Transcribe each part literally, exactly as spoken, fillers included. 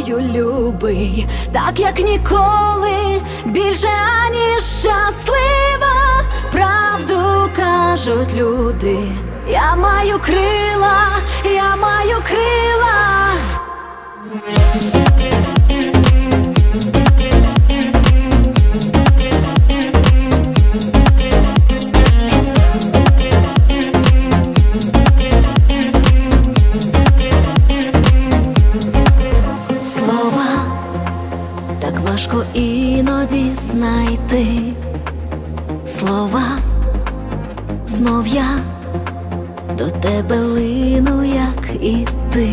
тобою, любий, так як ніколи, більше аніж щаслива. Правду кажуть люди, я маю крила, я маю крила. Так важко іноді знайти слова, знов я до тебе лину, як і ти,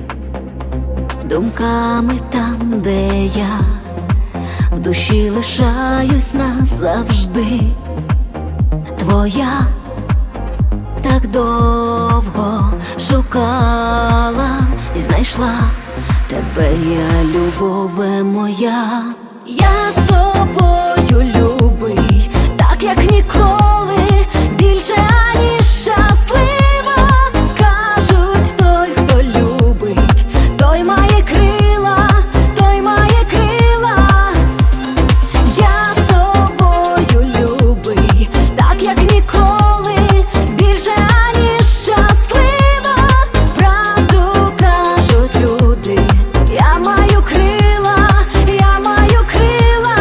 думками там, де я в душі лишаюсь назавжди. Твоя так довго шукала і знайшла тебе я, любове моя. Я з тобою, любий, так як ніколи, більше аніж щаслива. Кажуть, той, хто любить, той має крила, той має крила. Я з тобою, любий, так як ніколи, більше аніж щаслива. Правду кажуть люди, я маю крила, я маю крила.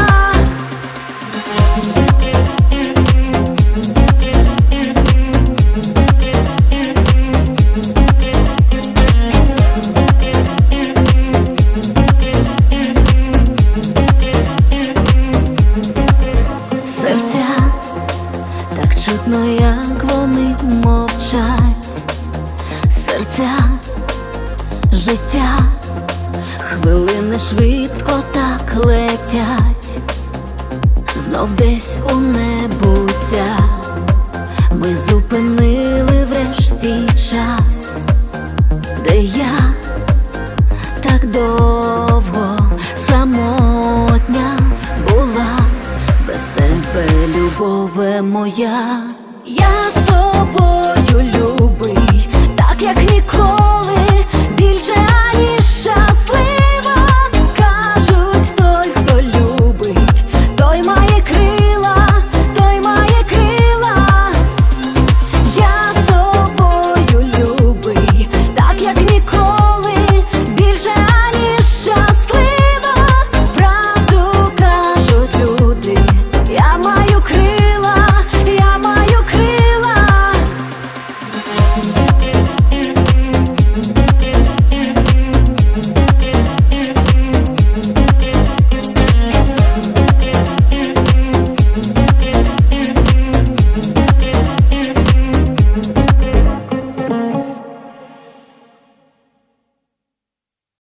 Серця так чутно, як вони мовчать. Серця, життя, хвилини швидко так летять, знов десь у небуття ми зупинили врешті час, де я так довго самотня була, без тебе, любове моя.